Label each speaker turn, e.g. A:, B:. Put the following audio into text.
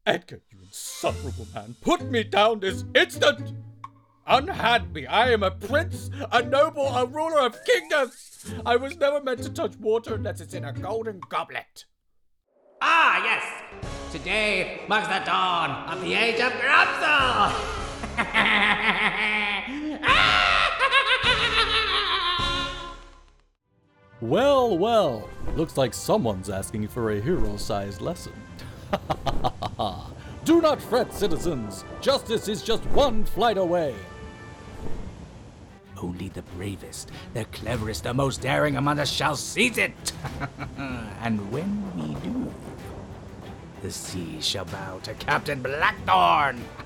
A: Edgar, you insufferable man, put me down this instant! Unhand me, I am a prince, a noble, a ruler of kingdoms! I was never meant to touch water unless it's in a golden goblet.
B: Ah, yes! Today marks the dawn of the age of Grumsel!
A: Well, well, looks like someone's asking for a hero-sized lesson. Do not fret, citizens! Justice is just one flight away!
B: Only the bravest, the cleverest, the most daring among us shall seize it! And when we do, the sea shall bow to Captain Blackthorn!